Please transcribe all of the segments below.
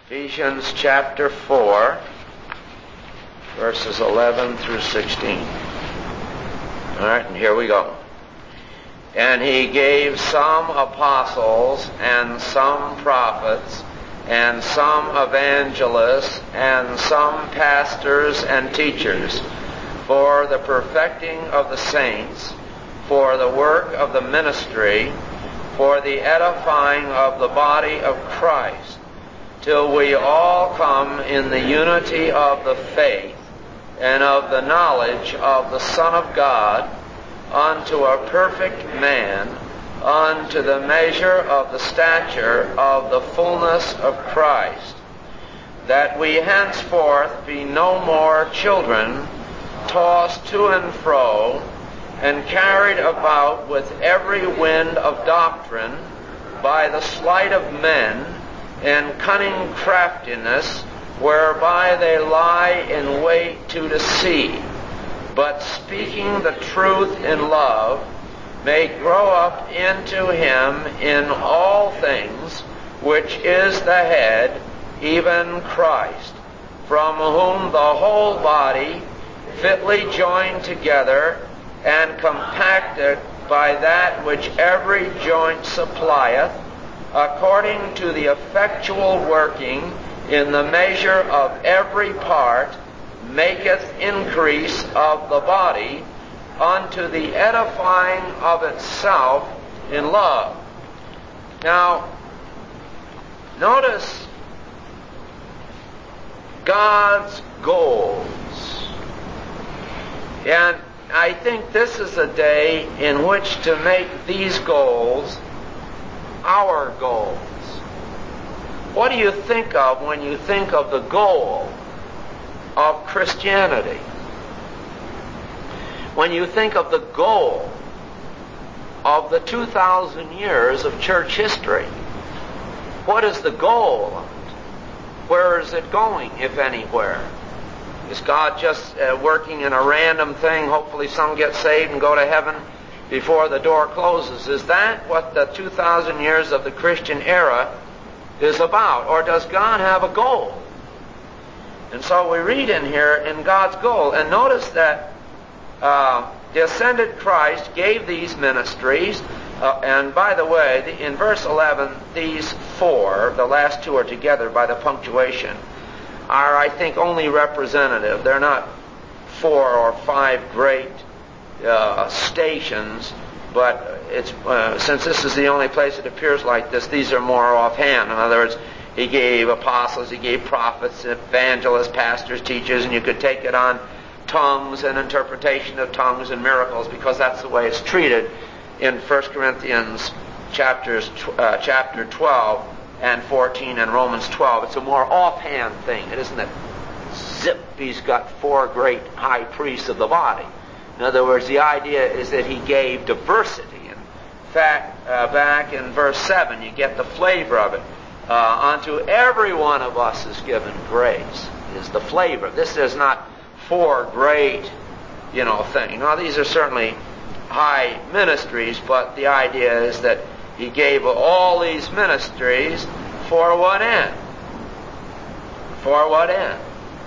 Ephesians chapter 4, verses 11 through 16. All right, and here we go. And he gave some apostles, and some prophets, and some evangelists, and some pastors and teachers, for the perfecting of the saints, for the work of the ministry, for the edifying of the body of Christ, till we all come in the unity of the faith and of the knowledge of the Son of God, unto a perfect man, unto the measure of the stature of the fullness of Christ, that we henceforth be no more children, tossed to and fro, and carried about with every wind of doctrine, by the sleight of men, and cunning craftiness, whereby they lie in wait to deceive, but speaking the truth in love, may grow up into him in all things, which is the head, even Christ, from whom the whole body, fitly joined together, and compacted by that which every joint supplieth, according to the effectual working in the measure of every part, maketh increase of the body unto the edifying of itself in love. Now, notice God's goals. And I think this is a day in which to make these goals our goals. What do you think of when you think of the goal of Christianity? When you think of the goal of the 2,000 years of church history, what is the goal of it? Where is it going, if anywhere? Is God just working in a random thing? Hopefully some get saved and go to heaven before the door closes. Is that what the 2,000 years of the Christian era is about? Or does God have a goal? And so we read in here in God's goal. And notice that the ascended Christ gave these ministries. And by the way, in verse 11, these four, the last two are together by the punctuation, are, I think, only representative. They're not 4 or 5 great stations, but it's since this is the only place it appears like this, these are more offhand. In other words, he gave apostles, he gave prophets, evangelists, pastors, teachers, and you could take it on tongues and interpretation of tongues and miracles, because that's the way it's treated in 1 Corinthians chapter 12 and 14 and Romans 12. It's a more offhand thing. It isn't that zip, he's got 4 great high priests of the body. In other words, the idea is that he gave diversity. In fact, back in verse 7, you get the flavor of it. Unto every one of us is given grace, is the flavor. This is not 4 great, thing. Now, these are certainly high ministries, but the idea is that he gave all these ministries for what end? For what end?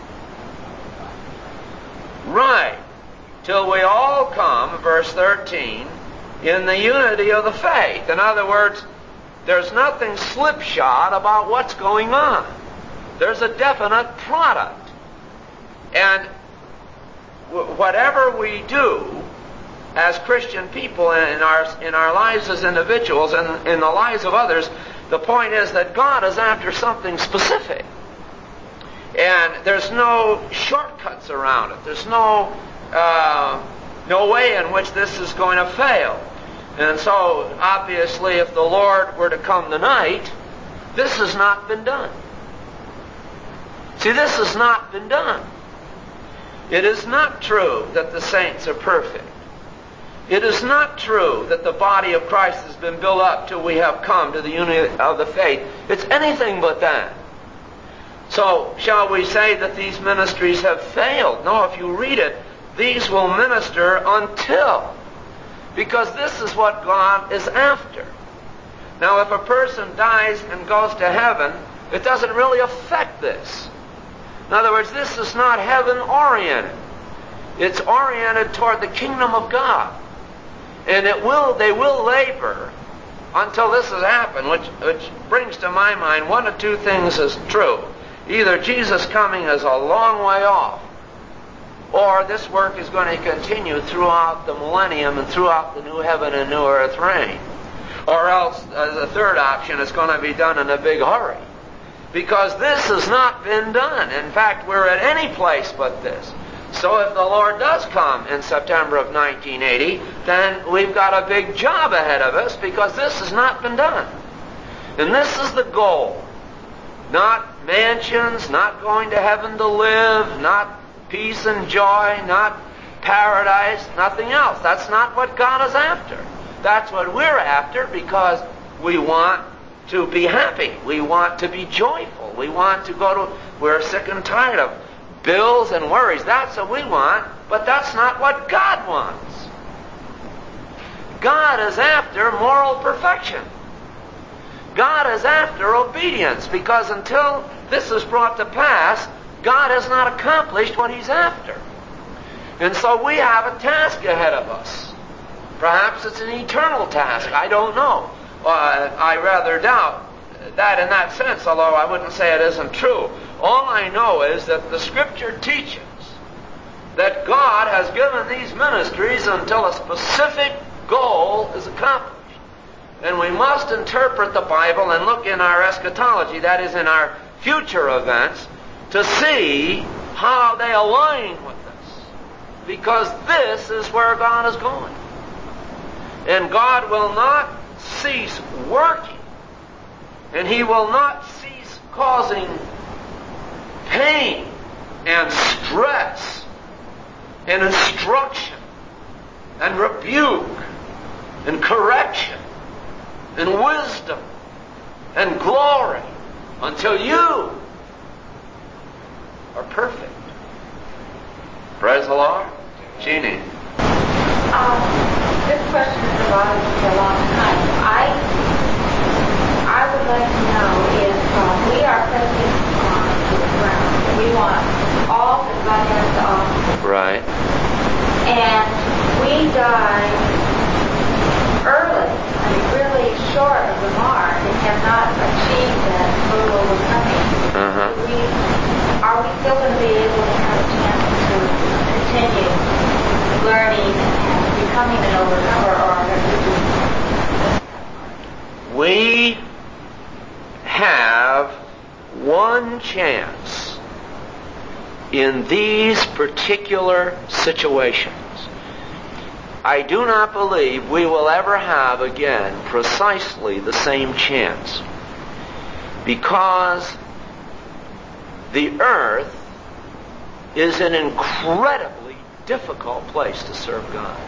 Right. Till we all come, verse 13, in the unity of the faith. In other words, there's nothing slipshod about what's going on. There's a definite product. And whatever we do as Christian people in our lives as individuals and in the lives of others, the point is that God is after something specific. And there's no shortcuts around it. There's no way in which this is going to fail. And so, obviously, if the Lord were to come tonight, this has not been done. See, this has not been done. It is not true that the saints are perfect. It is not true that the body of Christ has been built up till we have come to the unity of the faith. It's anything but that. So, shall we say that these ministries have failed? No, if you read it, these will minister until. Because this is what God is after. Now, if a person dies and goes to heaven, It doesn't really affect this. In other words, this is not heaven-oriented. It's oriented toward the kingdom of God. And they will labor until this has happened, which brings to my mind one of two things is true. Either Jesus coming is a long way off, or this work is going to continue throughout the millennium and throughout the new heaven and new earth reign. Or else, as a third option, it's going to be done in a big hurry. Because this has not been done. In fact, we're at any place but this. So if the Lord does come in September of 1980, then we've got a big job ahead of us because this has not been done. And this is the goal. Not mansions, not going to heaven to live, not peace and joy, not paradise, nothing else. That's not what God is after. That's what we're after because we want to be happy. We want to be joyful. We want to we're sick and tired of bills and worries. That's what we want, but that's not what God wants. God is after moral perfection. God is after obedience, because until this is brought to pass, God has not accomplished what He's after. And so we have a task ahead of us. Perhaps it's an eternal task. I don't know. I rather doubt that in that sense, although I wouldn't say it isn't true. All I know is that the Scripture teaches that God has given these ministries until a specific goal is accomplished. And we must interpret the Bible and look in our eschatology, that is, in our future events, to see how they align with this. Because this is where God is going. And God will not cease working. And He will not cease causing pain and stress and instruction and rebuke and correction and wisdom and glory until you are perfect. Praise the Lord. Jeannie. This question has been bothering me for a long time. I would like to know if we are pressing on to the ground. We want all the godliness off. Right. And we die early, really short of the mark, and have not achieved that total overcoming. Are we still going to be able to have a chance to continue learning and becoming an overcomer, or we have one chance in these particular situations. I do not believe we will ever have again precisely the same chance, because the earth is an incredibly difficult place to serve God.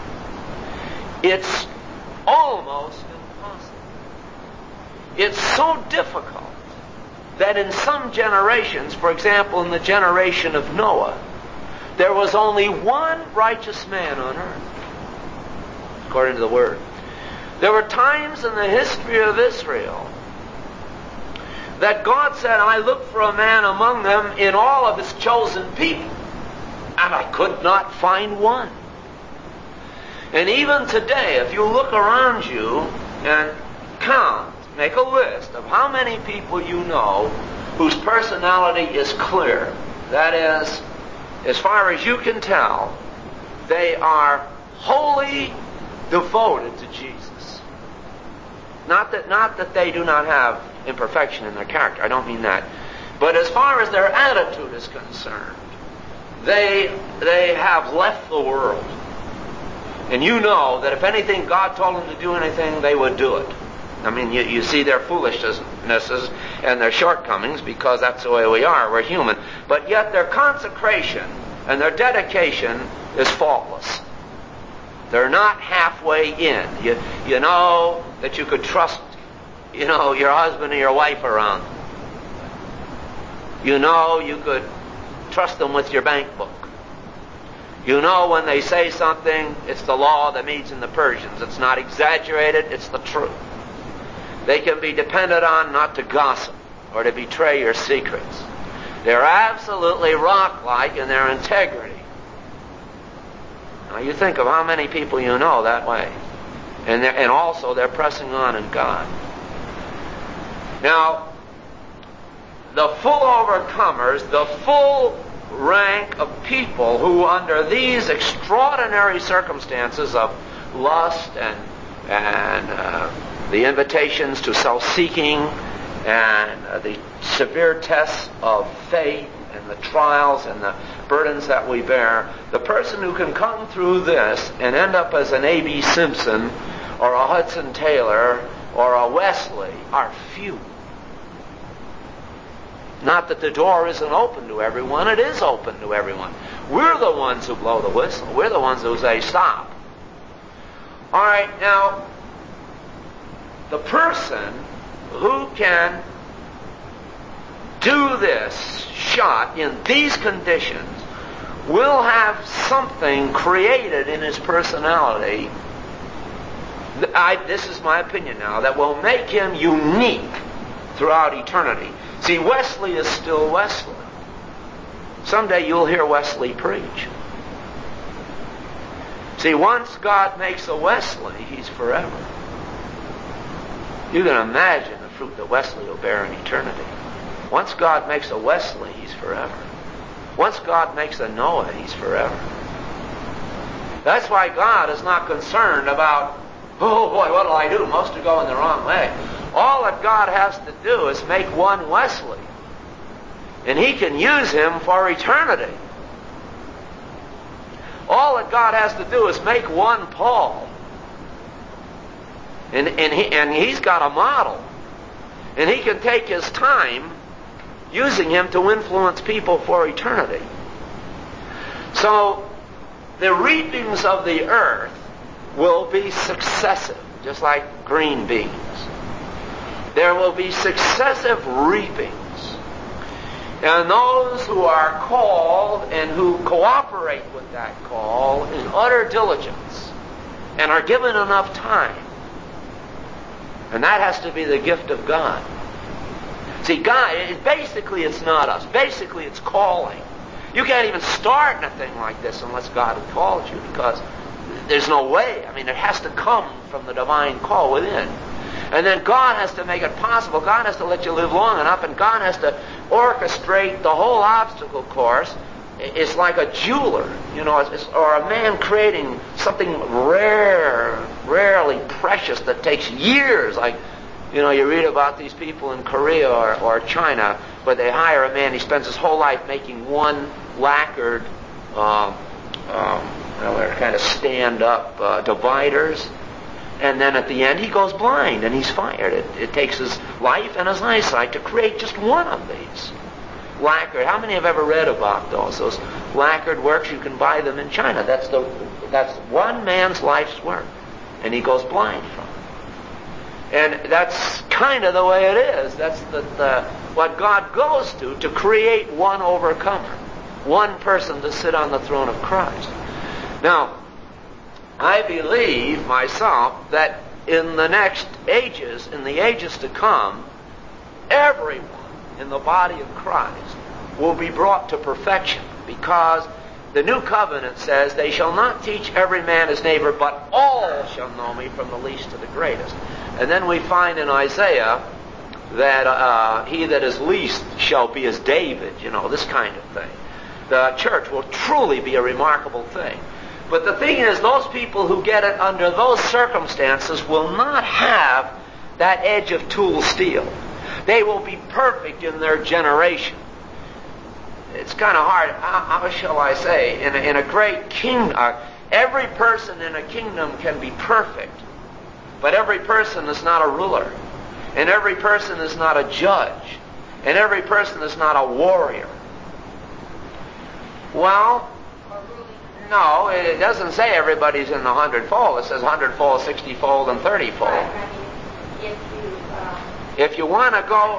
It's almost impossible. It's so difficult that in some generations, for example in the generation of Noah, there was only one righteous man on earth, according to the Word. There were times in the history of Israel that God said, I looked for a man among them in all of His chosen people, and I could not find one. And even today, if you look around you and count, make a list of how many people you know whose personality is clear, that is, as far as you can tell, they are wholly devoted to Jesus. Not that they do not have imperfection in their character. I don't mean that. But as far as their attitude is concerned, they have left the world. And you know that if anything, God told them to do anything, they would do it. I mean, you see their foolishnesses and their shortcomings, because that's the way we are. We're human. But yet their consecration and their dedication is faultless. They're not halfway in. You know that you could trust, your husband or your wife around them. You know you could trust them with your bank book. You know when they say something, it's the law of the Medes and the Persians. It's not exaggerated, it's the truth. They can be depended on not to gossip or to betray your secrets. They're absolutely rock-like in their integrity. Now you think of how many people you know that way. And also they're pressing on in God. Now, the full overcomers, the full rank of people who under these extraordinary circumstances of lust and the invitations to self-seeking and the severe tests of faith and the trials and the burdens that we bear, the person who can come through this and end up as an A.B. Simpson or a Hudson Taylor or a Wesley are few. Not that the door isn't open to everyone. It is open to everyone. We're the ones who blow the whistle. We're the ones who say, stop. All right, now, the person who can do this shot in these conditions will have something created in his personality, this is my opinion now, that will make him unique throughout eternity. See, Wesley is still Wesley. Someday you'll hear Wesley preach. See, once God makes a Wesley, he's forever. You can imagine the fruit that Wesley will bear in eternity. Once God makes a Wesley, he's forever. Once God makes a Noah, he's forever. That's why God is not concerned about, oh boy, what will I do? Most are going the wrong way. All that God has to do is make one Wesley. And he can use him for eternity. All that God has to do is make one Paul. And he's got a model. And he can take his time using him to influence people for eternity. So, the reapings of the earth will be successive, just like green beans. There will be successive reapings. And those who are called and who cooperate with that call in utter diligence and are given enough time. And that has to be the gift of God. See, God, basically it's not us. Basically it's calling. You can't even start in a thing like this unless God has called you, because there's no way. I mean, it has to come from the divine call within. And then God has to make it possible. God has to let you live long enough, and God has to orchestrate the whole obstacle course. It's like a jeweler, or a man creating something rarely precious that takes years. Like, you read about these people in Korea or China where they hire a man, he spends his whole life making one lacquered, they're kind of stand-up dividers. And then at the end he goes blind and he's fired. It takes his life and his eyesight to create just one of these. Lacquered. How many have ever read about those? Those lacquered works, you can buy them in China. That's one man's life's work. And he goes blind from it. And that's kind of the way it is. That's what God goes to create one overcomer. One person to sit on the throne of Christ. Now, I believe myself that in the next ages, in the ages to come, everyone in the body of Christ will be brought to perfection, because the new covenant says, they shall not teach every man his neighbor, but all shall know me, from the least to the greatest. And then we find in Isaiah that he that is least shall be as David, this kind of thing. The church will truly be a remarkable thing. But the thing is, those people who get it under those circumstances will not have that edge of tool steel. They will be perfect in their generation. It's kind of hard. How shall I say? In a great kingdom, every person in a kingdom can be perfect. But every person is not a ruler. And every person is not a judge. And every person is not a warrior. Well, no, it doesn't say everybody's in the 100-fold. It says 100-fold, 60-fold, and 30-fold. Right. If you want to go...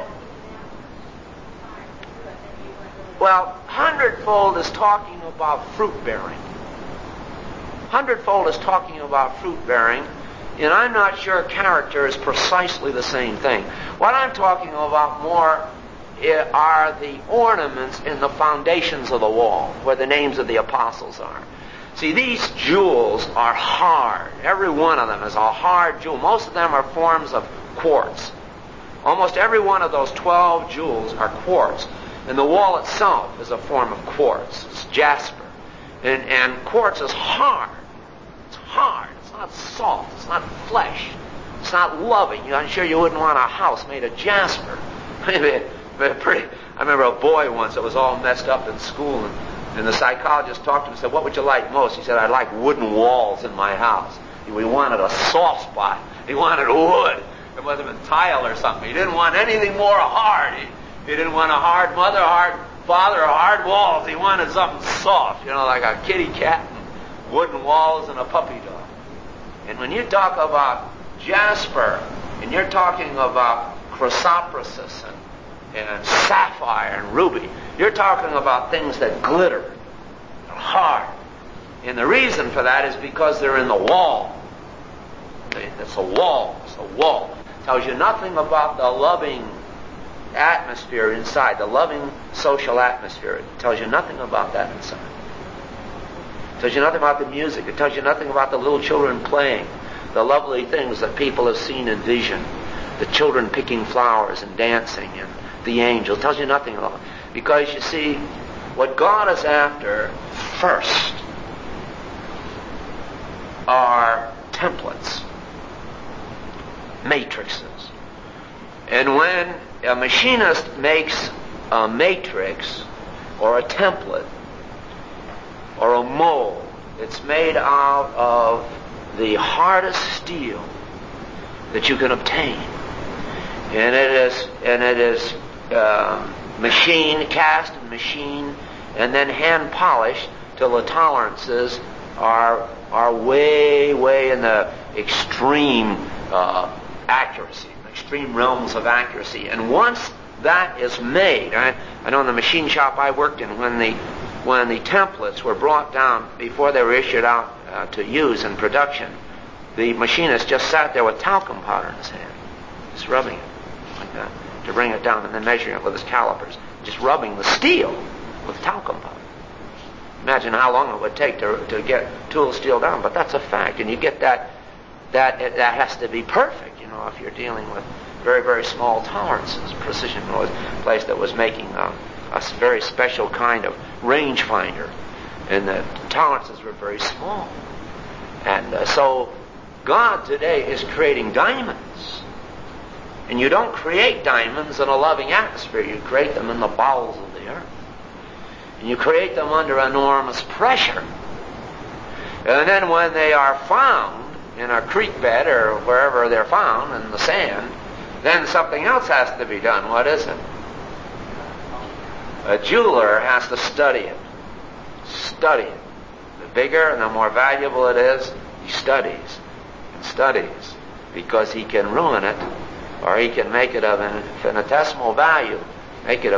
Well, 100-fold is talking about fruit-bearing. 100-fold is talking about fruit-bearing, and I'm not sure character is precisely the same thing. What I'm talking about more are the ornaments in the foundations of the wall, where the names of the apostles are. See, these jewels are hard. Every one of them is a hard jewel. Most of them are forms of quartz. Almost every one of those 12 jewels are quartz. And the wall itself is a form of quartz. It's jasper. And quartz is hard. It's hard. It's not soft. It's not flesh. It's not loving. I'm sure you wouldn't want a house made of jasper. I remember a boy once that was all messed up in school, and the psychologist talked to him and said, "What would you like most?" He said, "I'd like wooden walls in my house." He wanted a soft spot. He wanted wood. It must have been tile or something. He didn't want anything more hard. He didn't want a hard mother, a hard father, or hard walls. He wanted something soft, like a kitty cat and wooden walls and a puppy dog. And when you talk about jasper, and you're talking about chrysoprasus and sapphire and ruby, you're talking about things that glitter and hard. And the reason for that is because they're in the wall. It's a wall. It's a wall. It tells you nothing about the loving atmosphere inside, the loving social atmosphere. It tells you nothing about that inside. It tells you nothing about the music. It tells you nothing about the little children playing, the lovely things that people have seen in vision, the children picking flowers and dancing, and the angels. It tells you nothing about it. Because you see, what God is after first are templates, matrices. And when a machinist makes a matrix or a template or a mold, it's made out of the hardest steel that you can obtain. And it is cast and machined and then hand polished till the tolerances are way in the extreme accuracy, extreme realms of accuracy. And once that is made, I know in the machine shop I worked in, when the templates were brought down before they were issued out to use in production, the machinist just sat there with talcum powder in his hand, just rubbing it like that to bring it down, and then measuring it with his calipers, just rubbing the steel with talcum powder. Imagine how long it would take to get tool steel down, but that's a fact. And you get that has to be perfect, if you're dealing with very, very small tolerances. Precision was a place that was making a very special kind of range finder, and the tolerances were very small. And so God today is creating diamonds. And you don't create diamonds in a loving atmosphere. You create them in the bowels of the earth. And you create them under enormous pressure. And then when they are found in a creek bed or wherever they're found in the sand, then something else has to be done. What is it? A jeweler has to study it. Study it. The bigger and the more valuable it is, he studies and studies, because he can ruin it, or he can make it of an infinitesimal value, make it of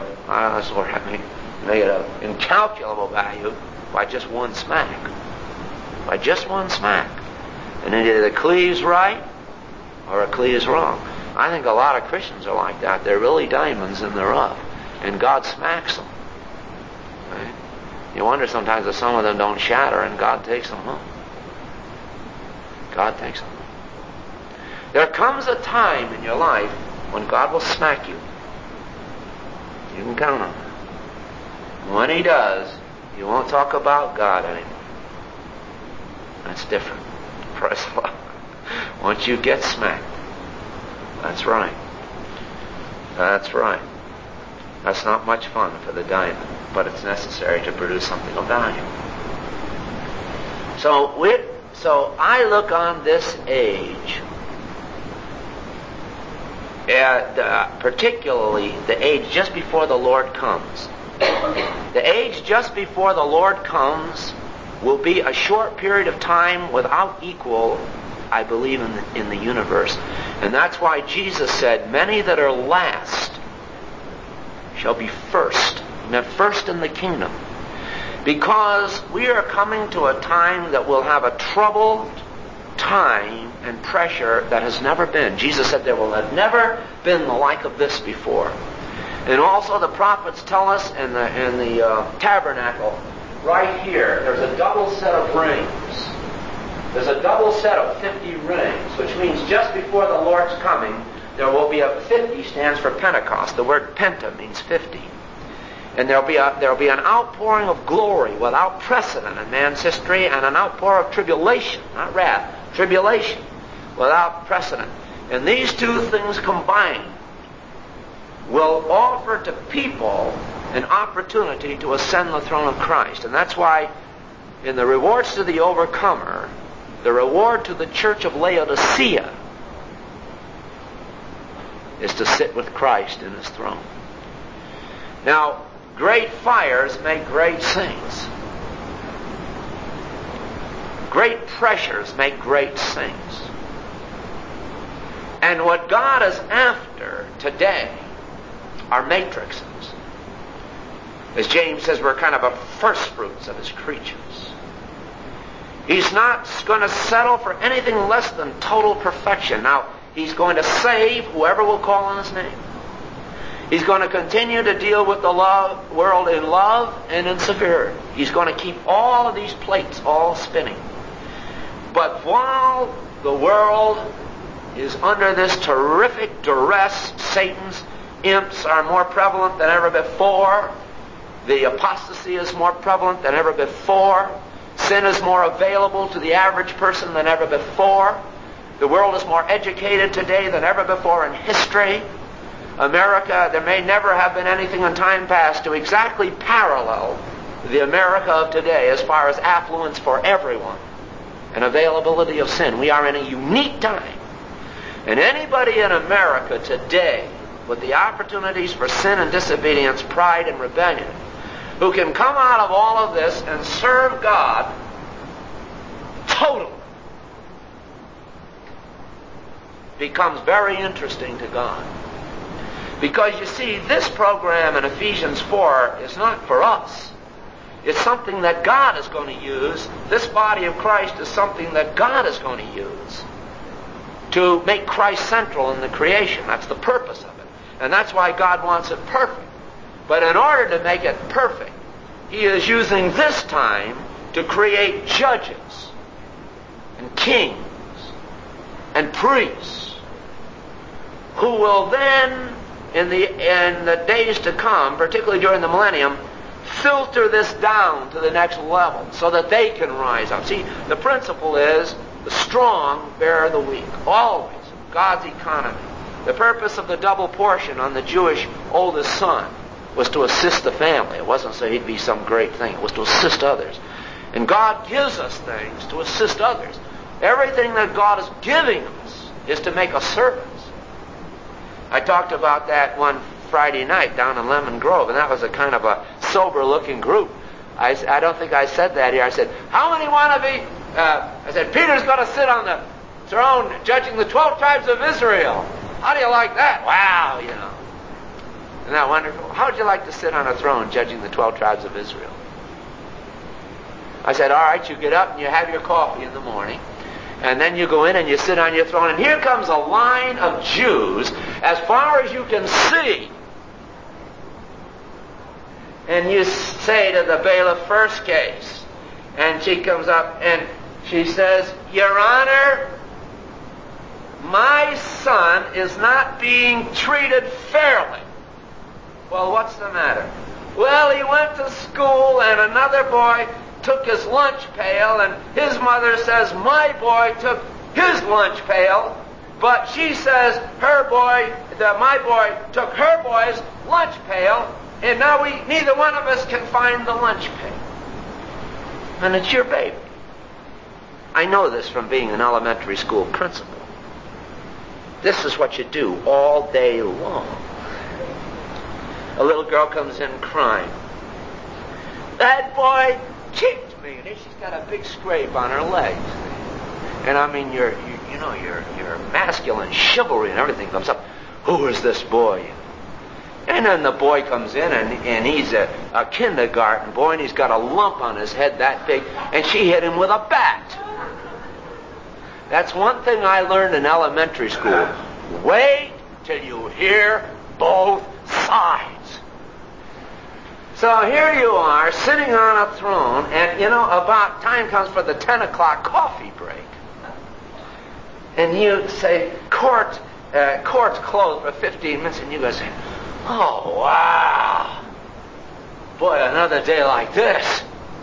incalculable value by just one smack. By just one smack. And it either cleaves right or it cleaves wrong. I think a lot of Christians are like that. They're really diamonds in the rough, and God smacks them. Right? You wonder sometimes if some of them don't shatter and God takes them home. God takes them home. There comes a time in your life when God will smack you. You can count on it. When He does, you won't talk about God anymore. That's different. Praise the Lord. Once you get smacked, that's right. That's right. That's not much fun for the diamond, but it's necessary to produce something of value. So I look on this age, particularly the age just before the Lord comes. The age just before the Lord comes will be a short period of time without equal, I believe, in the universe. And that's why Jesus said, many that are last shall be first. And first in the kingdom. Because we are coming to a time that will have a troubled time and pressure that has never been. Jesus said there will have never been the like of this before. And also the prophets tell us in the tabernacle, right here, there's a double set of rings. There's a double set of 50 rings, which means just before the Lord's coming, there will be a 50 stands for Pentecost. The word penta means 50. And there'll be an outpouring of glory without precedent in man's history, and an outpour of tribulation, not wrath, tribulation without precedent. And these two things combined will offer to people an opportunity to ascend the throne of Christ. And that's why in the rewards to the overcomer, the reward to the church of Laodicea is to sit with Christ in his throne. Now, great fires make great things. Great pressures make great things. And what God is after today are matrices. As James says, we're kind of a first fruits of his creatures. He's not going to settle for anything less than total perfection. Now, he's going to save whoever will call on his name. He's going to continue to deal with the world in love and in severity. He's going to keep all of these plates all spinning. But while the world is under this terrific duress, Satan's imps are more prevalent than ever before. The apostasy is more prevalent than ever before. Sin is more available to the average person than ever before. The world is more educated today than ever before in history. America, there may never have been anything in time past to exactly parallel the America of today as far as affluence for everyone and availability of sin. We are in a unique time. And anybody in America today with the opportunities for sin and disobedience, pride and rebellion, who can come out of all of this and serve God totally, becomes very interesting to God. Because you see, this program in Ephesians 4 is not for us. It's something that God is going to use. This body of Christ is something that God is going to use to make Christ central in the creation. That's the purpose of it. And that's why God wants it perfect. But in order to make it perfect, he is using this time to create judges and kings and priests who will then, in the days to come, particularly during the millennium, filter this down to the next level so that they can rise up. See, the principle is the strong bear the weak. Always. God's economy. The purpose of the double portion on the Jewish oldest son was to assist the family. It wasn't so he'd be some great thing. It was to assist others. And God gives us things to assist others. Everything that God is giving us is to make us servants. I talked about that one Friday night down in Lemon Grove, and that was a kind of a sober-looking group. I don't think I said that here. I said, how many want to be... I said, Peter's going to sit on the throne judging the 12 tribes of Israel. How do you like that? Wow, you know. Isn't that wonderful? How would you like to sit on a throne judging the 12 tribes of Israel? I said, all right, you get up and you have your coffee in the morning, and then you go in and you sit on your throne, and here comes a line of Jews as far as you can see. And you say to the bailiff, first case, and she comes up and she says, Your Honor, my son is not being treated fairly. Well, what's the matter? Well, he went to school and another boy took his lunch pail, and his mother says, my boy took his lunch pail, but she says my boy took her boy's lunch pail, and now neither one of us can find the lunch pail. And it's your baby. I know this from being an elementary school principal. This is what you do all day long. A little girl comes in crying. That boy kicked me, and she's got a big scrape on her legs. And I mean, your masculine chivalry and everything comes up. Who is this boy? And then the boy comes in, and he's a kindergarten boy, and he's got a lump on his head that big, and she hit him with a bat. That's one thing I learned in elementary school. Wait till you hear both sides. So here you are, sitting on a throne, and about time comes for the 10 o'clock coffee break. And you say, court's closed for 15 minutes, and you go say, oh, wow. Boy, another day like this.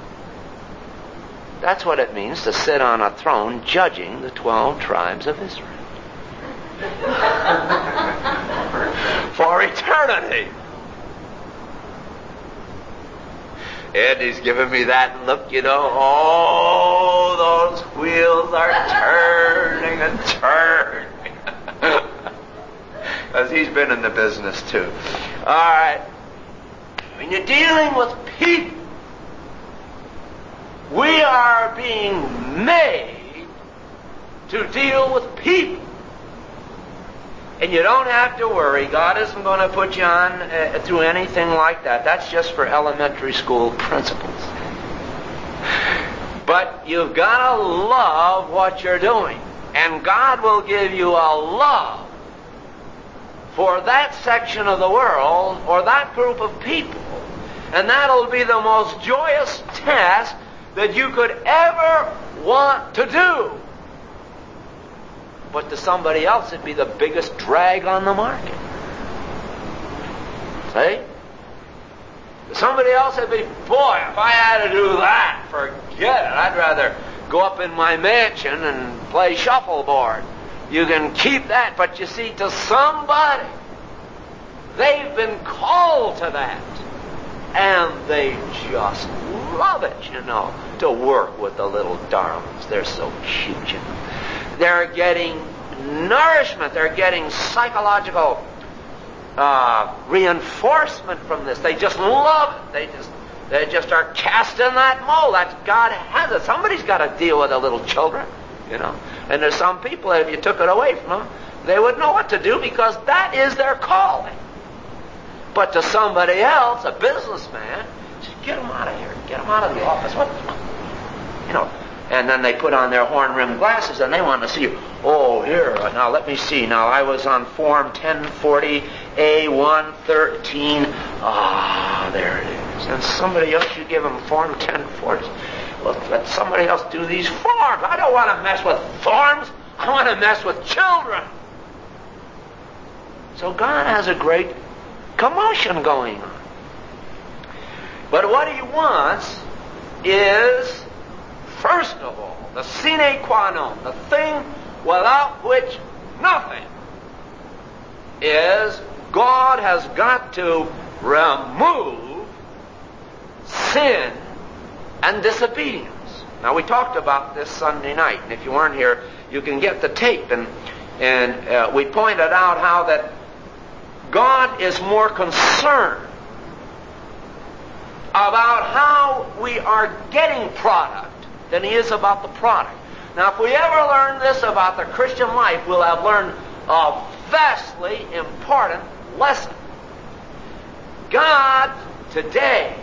That's what it means to sit on a throne judging the 12 tribes of Israel. For eternity. And he's giving me that look, oh, those wheels are turning and turning. Because he's been in the business too. All right. When you're dealing with people, we are being made to deal with people. And you don't have to worry. God isn't going to put you on through anything like that. That's just for elementary school principles. But you've got to love what you're doing. And God will give you a love for that section of the world or that group of people. And that'll be the most joyous task that you could ever want to do. But to somebody else, it'd be the biggest drag on the market. See? To somebody else, it'd be, boy, if I had to do that, forget it. I'd rather go up in my mansion and play shuffleboard. You can keep that, but you see, to somebody, they've been called to that. And they just love it, to work with the little darlings. They're so cute, They're getting nourishment. They're getting psychological reinforcement from this. They just love it. They just are cast in that mold. That's God has it. Somebody's got to deal with the little children, And there's some people that if you took it away from them, they wouldn't know what to do because that is their calling. But to somebody else, a businessman, just get them out of here. Get them out of the office. What? And then they put on their horn-rimmed glasses and they want to see, oh, here, now let me see. Now I was on Form 1040A113. Ah, there it is. And somebody else, you give them Form 1040. Let somebody else do these forms. I don't want to mess with forms. I want to mess with children. So God has a great commotion going on. But what he wants is, first of all, the sine qua non, the thing without which nothing, is God has got to remove sin and disobedience. Now, we talked about this Sunday night, and if you weren't here, you can get the tape. And we pointed out how that God is more concerned about how we are getting product than he is about the product. Now, if we ever learn this about the Christian life, we'll have learned a vastly important lesson. God, today,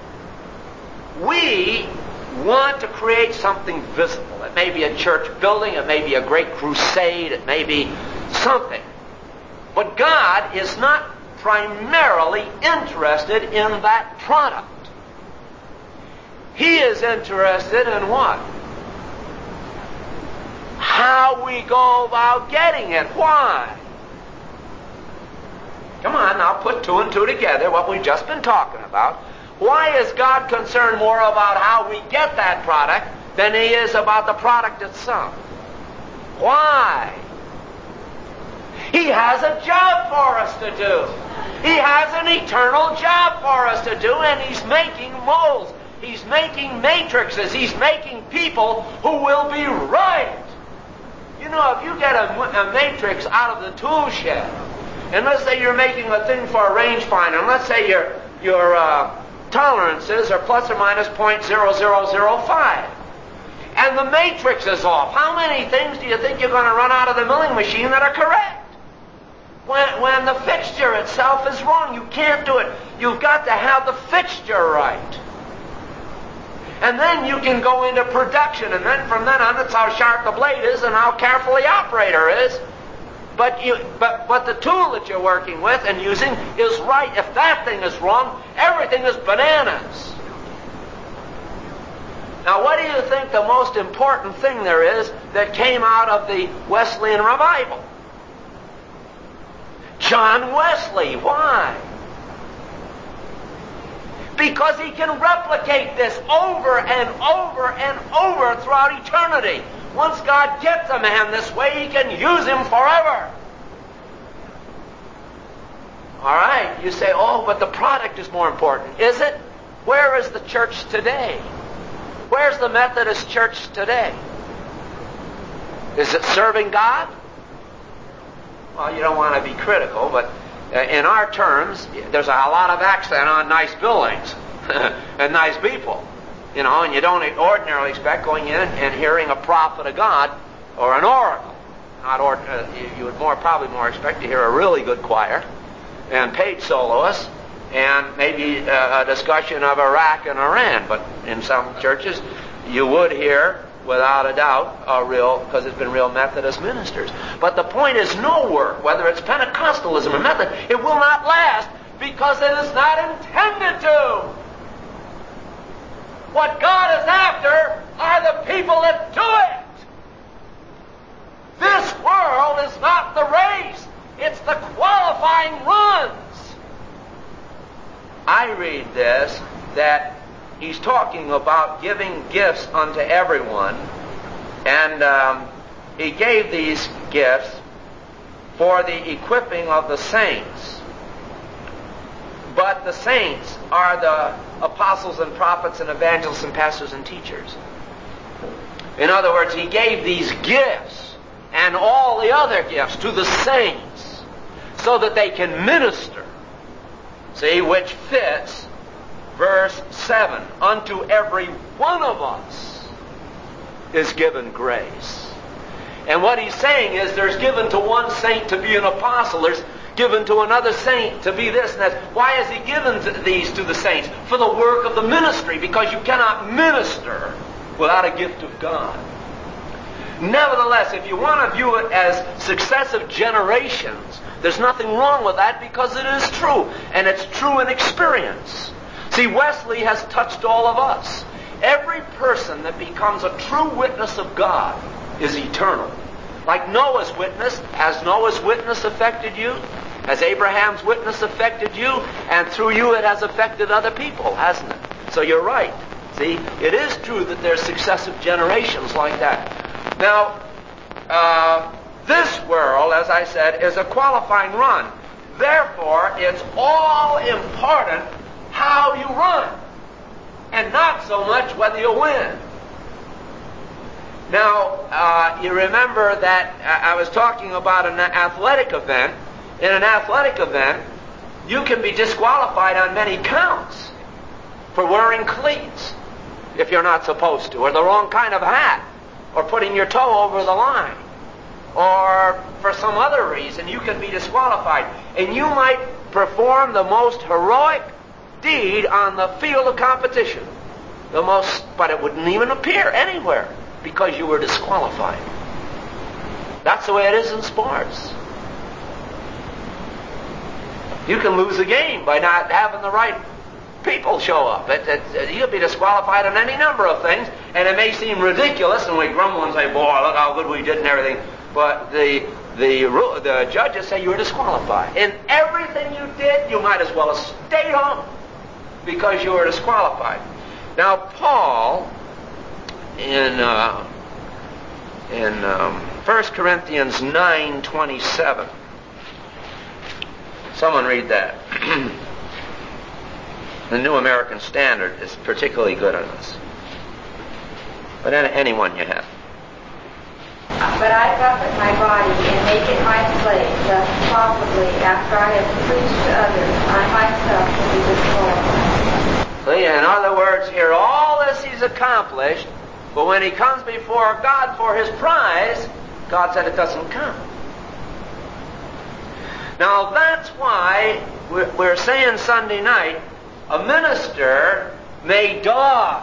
we want to create something visible. It may be a church building, it may be a great crusade, it may be something. But God is not primarily interested in that product. He is interested in what? How we go about getting it. Why? Come on, now put two and two together, what we've just been talking about. Why is God concerned more about how we get that product than he is about the product itself? Why? He has a job for us to do. He has an eternal job for us to do, and he's making molds. He's making matrices. He's making people who will be right. If you get a matrix out of the tool shed, and let's say you're making a thing for a rangefinder, and let's say your tolerances are plus or minus 0.0005, and the matrix is off, how many things do you think you're going to run out of the milling machine that are correct? When the fixture itself is wrong, you can't do it. You've got to have the fixture right. And then you can go into production, and then from then on, it's how sharp the blade is and how careful the operator is. But the tool that you're working with and using is right. If that thing is wrong, everything is bananas. Now, what do you think the most important thing there is that came out of the Wesleyan revival? John Wesley. Why? Because he can replicate this over and over and over throughout eternity. Once God gets a man this way, he can use him forever. All right, you say, oh, but the product is more important. Is it? Where is the church today? Where's the Methodist church today? Is it serving God? Well, you don't want to be critical, but in our terms, there's a lot of accent on nice buildings and nice people. You know, and you don't ordinarily expect going in and hearing a prophet of God or an oracle. You would probably more expect to hear a really good choir and paid soloists and maybe a discussion of Iraq and Iran. But in some churches, you would hear, without a doubt, because it's been real Methodist ministers. But the point is, no work, whether it's Pentecostalism or Methodist, it will not last because it is not intended to. What God is after are the people that do it. This world is not the race. It's the qualifying runs. I read this, that he's talking about giving gifts unto everyone, and he gave these gifts for the equipping of the saints. But the saints are the apostles and prophets and evangelists and pastors and teachers. In other words, he gave these gifts and all the other gifts to the saints so that they can minister. See, which fits verse 7. Unto every one of us is given grace. And what he's saying is there's given to one saint to be an apostle. There's given to another saint to be this and that. Why has he given these to the saints? For the work of the ministry, because you cannot minister without a gift of God. Nevertheless, if you want to view it as successive generations, there's nothing wrong with that because it is true, and it's true in experience. See, Wesley has touched all of us. Every person that becomes a true witness of God is eternal. Like Noah's witness, has Noah's witness affected you? Has Abraham's witness affected you? And through you it has affected other people, hasn't it? So you're right. See, it is true that there's successive generations like that. Now, this world, as I said, is a qualifying run. Therefore, it's all important how you run, and not so much whether you win. Now, you remember that I was talking about an athletic event. In an athletic event, you can be disqualified on many counts for wearing cleats if you're not supposed to, or the wrong kind of hat, or putting your toe over the line, or for some other reason you can be disqualified. And you might perform the most heroic deed on the field of competition, but it wouldn't even appear anywhere because you were disqualified. That's the way it is in sports. You can lose a game by not having the right people show up. You'll be disqualified on any number of things, and it may seem ridiculous, and we grumble and say, boy, look how good we did and everything. But the judges say you were disqualified. In everything you did, you might as well have stayed home because you were disqualified. Now, Paul, in 1 Corinthians 9:27, someone read that. The New American Standard is particularly good on this. But anyone you have. But I buffet my body and make it my slave, thus probably after I have preached to others, I myself will be disqualified. See, in other words, here all this he's accomplished, but when he comes before God for his prize, God said it doesn't count. Now that's why we're saying Sunday night, a minister may dodge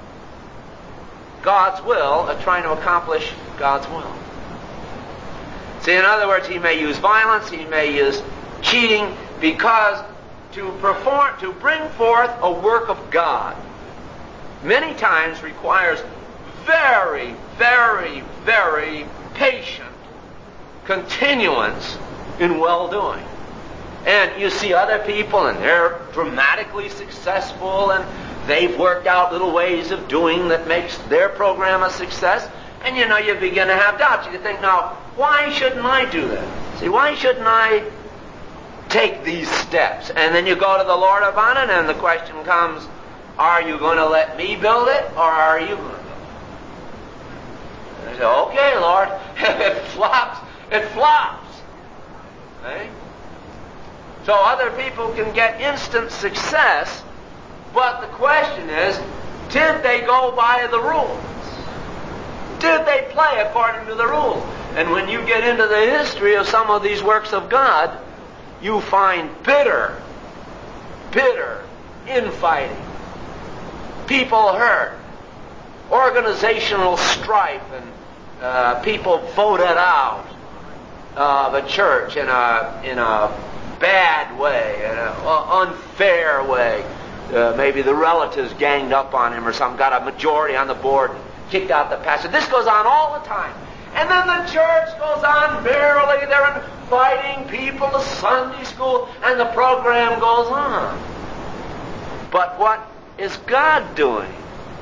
God's will of trying to accomplish God's will. See, in other words, he may use violence, he may use cheating, because to bring forth a work of God many times requires very, very, very patient continuance in well-doing. And you see other people, and they're dramatically successful, and they've worked out little ways of doing that makes their program a success, and you begin to have doubts. You think, now, why shouldn't I do that? See, why shouldn't I take these steps? And then you go to the Lord about it, and the question comes, are you going to let me build it, or are you going to build it? And I say, okay, Lord, if it flops, it flops. Okay? So other people can get instant success, but the question is, did they go by the rules? Did they play according to the rules? And when you get into the history of some of these works of God, you find bitter infighting, people hurt, organizational strife, and people voted out of a church in a bad way, in an unfair way. Maybe the relatives ganged up on him or something, got a majority on the board, kicked out the pastor. This goes on all the time. And then the church goes on merrily. They're inviting people to Sunday school, and the program goes on. But what is God doing?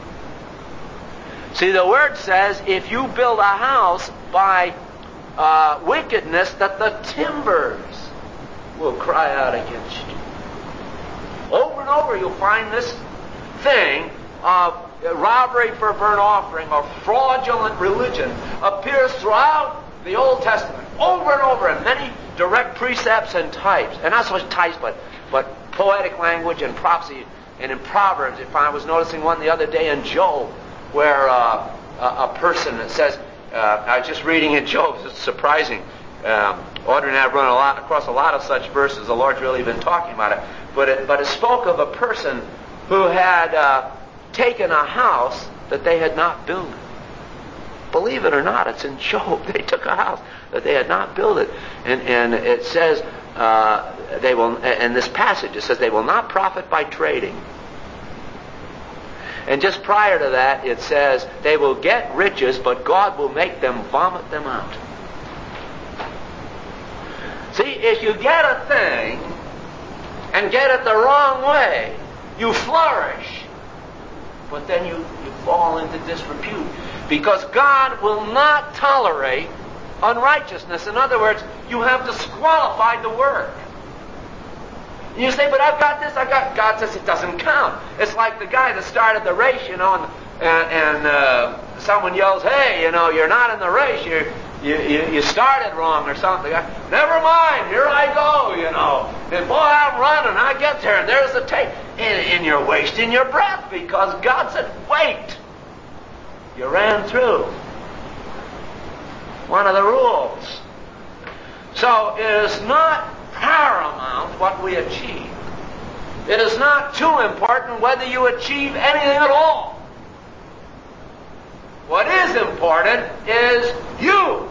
See, the Word says, if you build a house by wickedness, that the timbers will cry out against you. Over and over you'll find this thing of robbery for burnt offering or fraudulent religion appears throughout the Old Testament, over and over, in many direct precepts and types. And not so much types, but poetic language and prophecy. And in Proverbs, if I was noticing one the other day in Job, where a person that says, I was just reading in Job, it's surprising. Audrey and I have run across a lot of such verses. The Lord's really been talking about it. But it spoke of a person who had taken a house that they had not built. Believe it or not, it's in Job. They took a house that they had not built it. And it says, they will, in this passage, it says, they will not profit by trading. And just prior to that, it says, they will get riches, but God will make them vomit them out. See, if you get a thing and get it the wrong way, you flourish. But then you fall into disrepute. Because God will not tolerate unrighteousness. In other words, you have disqualified the work. You say, but I've got this, God says it doesn't count. It's like the guy that started the race, and someone yells, hey, you're not in the race, you started wrong or something. Never mind, here I go, And boy, I'm running, I get there, and there's the tape. And you're wasting your breath because God said, wait. You ran through one of the rules. So it is not paramount what we achieve. It is not too important whether you achieve anything at all. What is important is you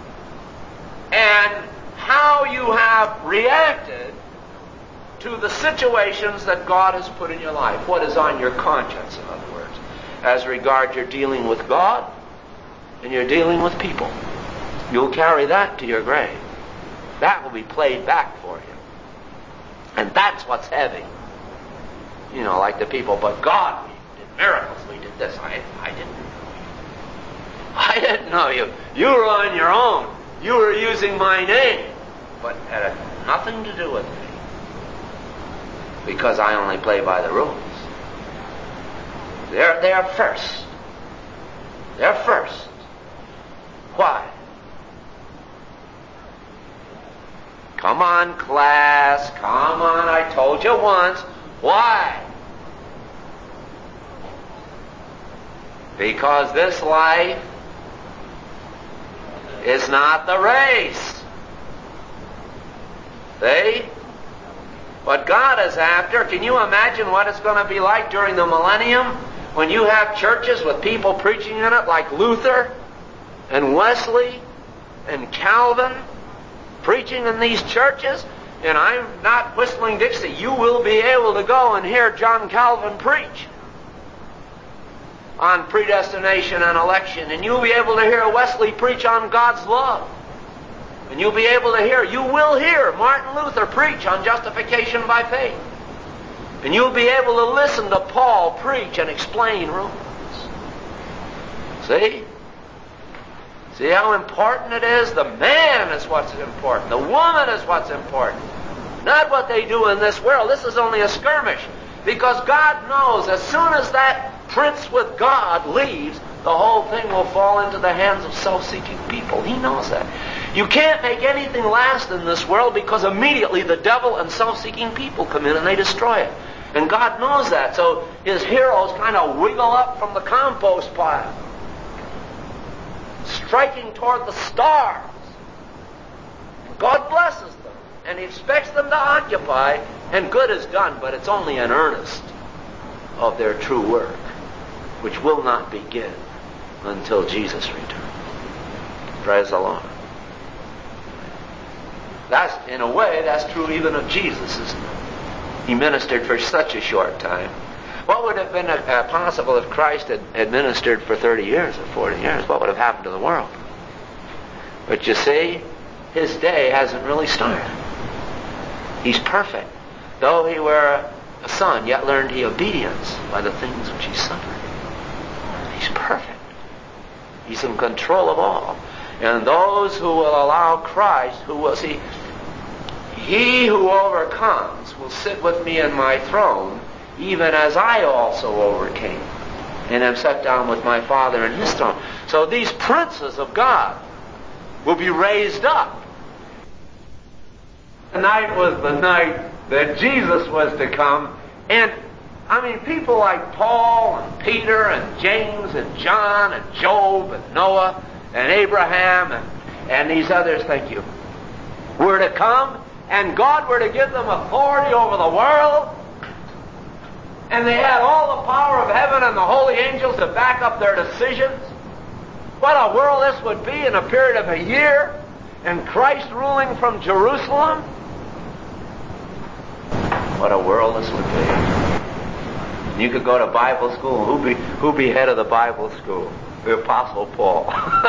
and how you have reacted to the situations that God has put in your life. What is on your conscience, in other words, as regards you're dealing with God and you're dealing with people. You'll carry that to your grave. That will be played back for you. And that's what's heavy. Like the people, but God, we did miracles, we did this. I didn't know you. You were on your own. You were using my name. But it had nothing to do with me. Because I only play by the rules. They're first. They're first. Why? Come on, class. Come on, I told you once. Why? Because this life is not the race. See? What God is after, can you imagine what it's going to be like during the millennium when you have churches with people preaching in it like Luther and Wesley and Calvin preaching in these churches, and I'm not whistling Dixie. You will be able to go and hear John Calvin preach on predestination and election, and you'll be able to hear Wesley preach on God's love. And you will hear Martin Luther preach on justification by faith. And you'll be able to listen to Paul preach and explain Romans. See? See how important it is? The man is what's important. The woman is what's important. Not what they do in this world. This is only a skirmish. Because God knows as soon as that prince with God leaves, the whole thing will fall into the hands of self-seeking people. He knows that. You can't make anything last in this world because immediately the devil and self-seeking people come in and they destroy it. And God knows that. So his heroes kind of wiggle up from the compost pile, striking toward the stars. God blesses them, and he expects them to occupy, and good is done, but it's only an earnest of their true work, which will not begin until Jesus returns. Praise the Lord. In a way, that's true even of Jesus, isn't it? He ministered for such a short time. What would have been possible if Christ had ministered for 30 years or 40 years? What would have happened to the world? But you see, his day hasn't really started. He's perfect. Though he were a son, yet learned he obedience by the things which he suffered. He's perfect. He's in control of all. And those who will allow Christ, who will see, he who overcomes will sit with me in my throne, even as I also overcame, and am set down with my Father in his throne. So these princes of God will be raised up. Tonight was the night that Jesus was to come, and people like Paul and Peter and James and John and Job and Noah and Abraham and these others, thank you, were to come, and God were to give them authority over the world, and they had all the power of heaven and the holy angels to back up their decisions. What a world this would be in a period of a year, and Christ ruling from Jerusalem. What a world this would be. You could go to Bible school. Who'd be head of the Bible school? The Apostle Paul.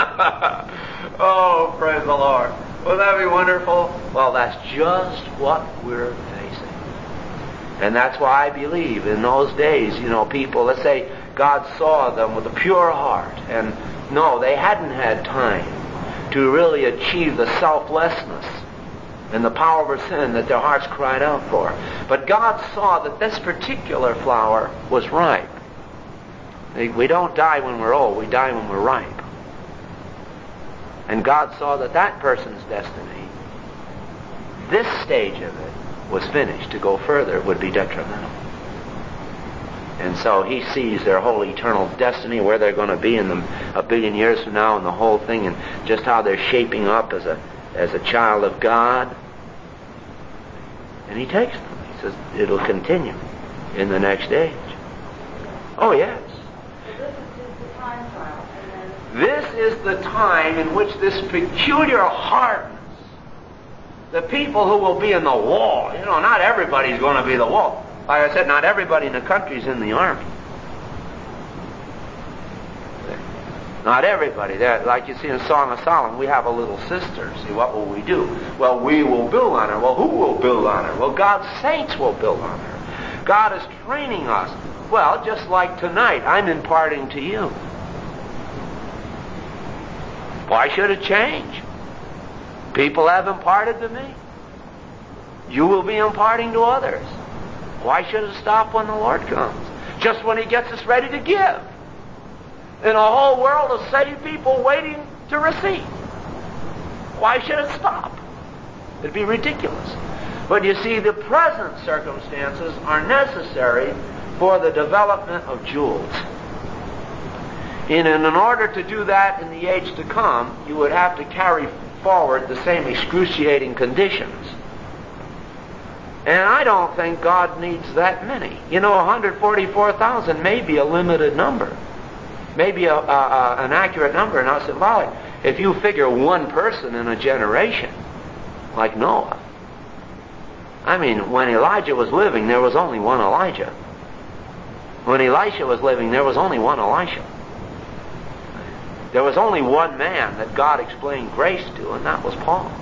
Oh, praise the Lord. Wouldn't that be wonderful? Well, that's just what we're facing. And that's why I believe in those days, people, let's say God saw them with a pure heart. And no, they hadn't had time to really achieve the selflessness and the power over sin that their hearts cried out for. But God saw that this particular flower was ripe. We don't die when we're old, we die when we're ripe. And God saw that that person's destiny, this stage of it, was finished. To go further would be detrimental. And so he sees their whole eternal destiny, where they're going to be in a billion years from now, and the whole thing, and just how they're shaping up as a child of God. And he takes them. He says, it'll continue in the next age. Oh, yes. This is the time in which this peculiar hardness, the people who will be in the wall, not everybody's going to be the wall. Like I said, not everybody in the country's in the army. Not everybody. Like you see in Song of Solomon, we have a little sister. See, what will we do? Well, we will build on her. Well, who will build on her? Well, God's saints will build on her. God is training us. Well, just like tonight, I'm imparting to you. Why should it change? People have imparted to me. You will be imparting to others. Why should it stop when the Lord comes? Just when he gets us ready to give. In a whole world of saved people waiting to receive. Why should it stop? It'd be ridiculous. But you see, the present circumstances are necessary for the development of jewels. And in order to do that in the age to come, you would have to carry forward the same excruciating conditions. And I don't think God needs that many. 144,000 may be a limited number. Maybe an accurate number, not symbolic. if you figure one person in a generation, like Noah. I mean, when Elijah was living, there was only one Elijah. When Elisha was living, there was only one Elisha. There was only one man that God explained grace to, and that was Paul.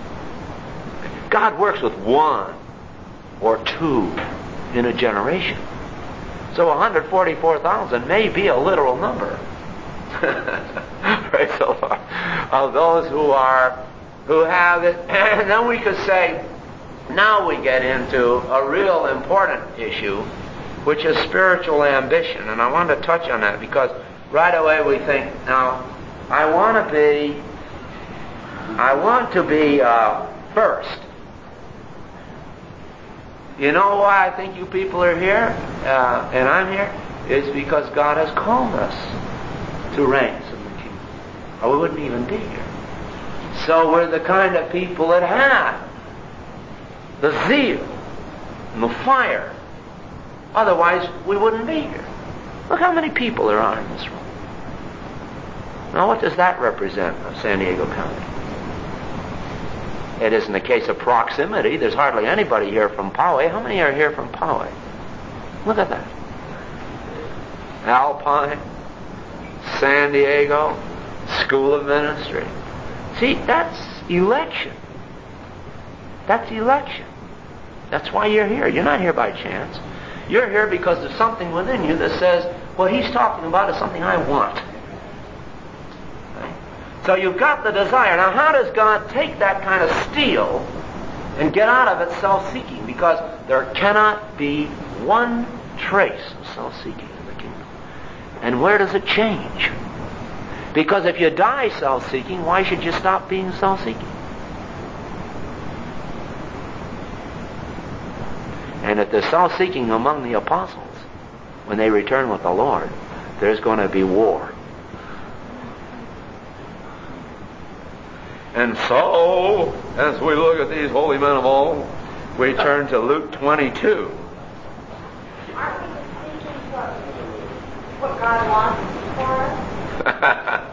God works with one or two in a generation. So 144,000 may be a literal number. Praise the Lord. Of those who have it. And then we could say, now we get into a real important issue, which is spiritual ambition. And I want to touch on that because right away we think, now, I want to be first. You know why I think you people are here, and I'm here? It's because God has called us to ranks in the kingdom, or we wouldn't even be here. So we're the kind of people that have the zeal and the fire. Otherwise, we wouldn't be here. Look how many people there are in this room. Now, what does that represent of San Diego County? It isn't a case of proximity. There's hardly anybody here from Poway. How many are here from Poway? Look at that. Alpine, San Diego, School of Ministry. See, that's election. That's election. That's why you're here. You're not here by chance. You're here because there's something within you that says, what he's talking about is something I want. So you've got the desire. Now, how does God take that kind of steel and get out of it self-seeking? Because there cannot be one trace of self-seeking in the kingdom. And where does it change? Because if you die self-seeking, why should you stop being self-seeking? And if there's self-seeking among the apostles, when they return with the Lord, there's going to be war. And so, as we look at these holy men of old, we turn to Luke 22. Aren't we seeking what God wants for us?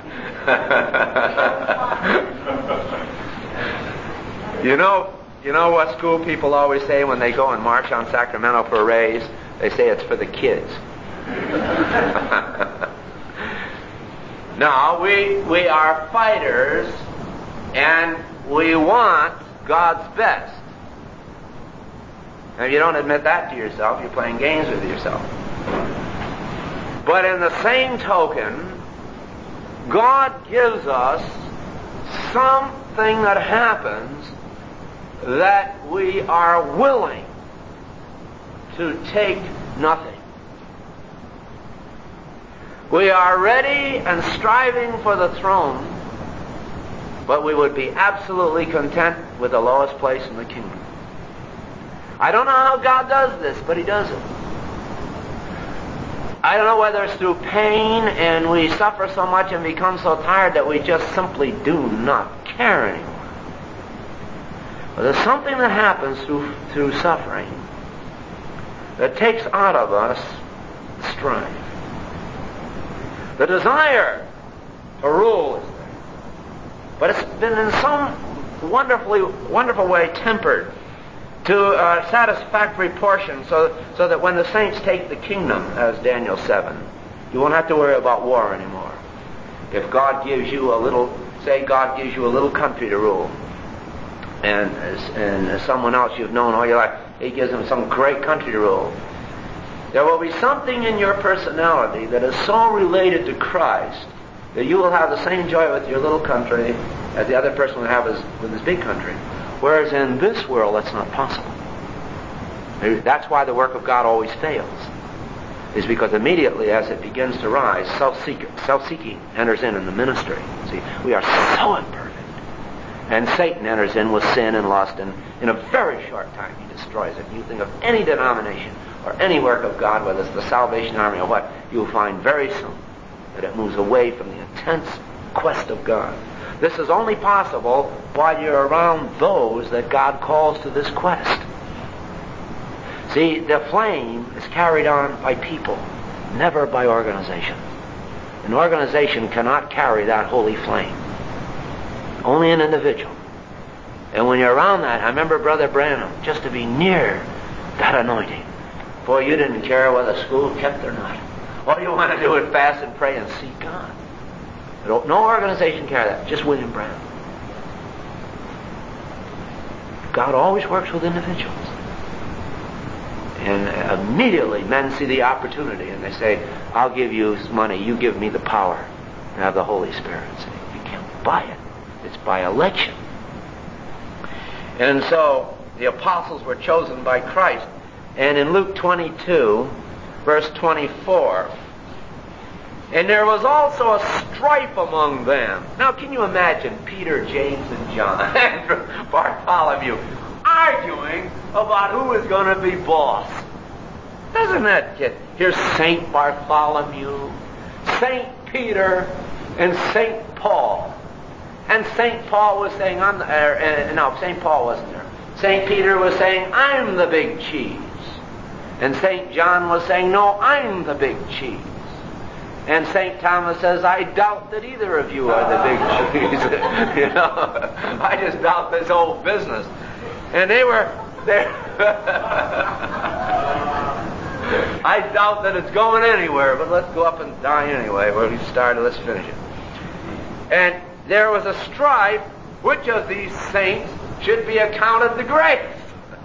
You know what school people always say when they go and march on Sacramento for a raise? They say it's for the kids. No, we are fighters, and we want God's best. Now, if you don't admit that to yourself, you're playing games with yourself. But in the same token, God gives us something that happens that we are willing to take nothing. We are ready and striving for the throne, but we would be absolutely content with the lowest place in the kingdom. I don't know how God does this, but He does it. I don't know whether it's through pain and we suffer so much and become so tired that we just simply do not care anymore. But there's something that happens through suffering that takes out of us strife. The desire to rule is there. But it's been in some wonderful way tempered to a satisfactory portion so that when the saints take the kingdom, as Daniel 7, you won't have to worry about war anymore. If God gives you a little country to rule, and someone else you've known all your life, He gives them some great country to rule, there will be something in your personality that is so related to Christ that you will have the same joy with your little country as the other person will have with his big country. Whereas in this world, that's not possible. That's why the work of God always fails. Is because immediately as it begins to rise, self-seeking enters in the ministry. See, we are so imperfect. And Satan enters in with sin and lust, and in a very short time he destroys it. You think of any denomination or any work of God, whether it's the Salvation Army or what, you'll find very soon that it moves away from the intense quest of God. This is only possible while you're around those that God calls to this quest. See, the flame is carried on by people, never by organization. An organization cannot carry that holy flame. Only an individual. And when you're around that, I remember Brother Branham, just to be near that anointing. Boy, you didn't care whether school kept or not. All you want to do is fast and pray and seek God. No organization cared that, just William Branham. God always works with individuals. And immediately men see the opportunity and they say, I'll give you money, you give me the power to have the Holy Spirit. You can't buy it. It's by election. And so the apostles were chosen by Christ. And in Luke 22, verse 24, and there was also a strife among them. Now can you imagine Peter, James, and John, Andrew, Bartholomew, arguing about who is going to be boss? Doesn't that get... Here's St. Bartholomew, St. Peter, and St. Paul. And St. Paul was saying, no, St. Paul wasn't there. St. Peter was saying, I'm the big cheese. And St. John was saying, no, I'm the big cheese. And St. Thomas says, I doubt that either of you are the big cheese. I just doubt this whole business. And they were there. I doubt that it's going anywhere, but let's go up and die anyway. Where we started, let's finish it. And there was a strife, which of these saints should be accounted the greatest.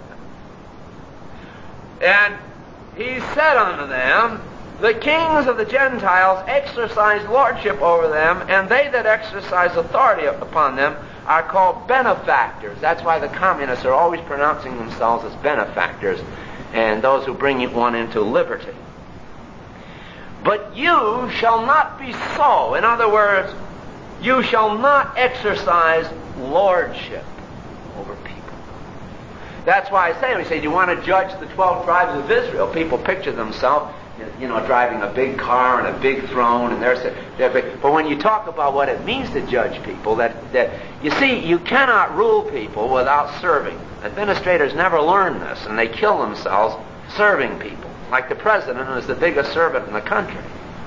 And he said unto them, the kings of the Gentiles exercise lordship over them, and they that exercise authority upon them are called benefactors. That's why the communists are always pronouncing themselves as benefactors, and those who bring one into liberty. But you shall not be so. In other words, you shall not exercise lordship over people. That's why I say, we say, do you want to judge the 12 tribes of Israel? People picture themselves, driving a big car and a big throne, and they're big. But when you talk about what it means to judge people, that you see, you cannot rule people without serving. Administrators never learn this, and they kill themselves serving people. Like the president is the biggest servant in the country.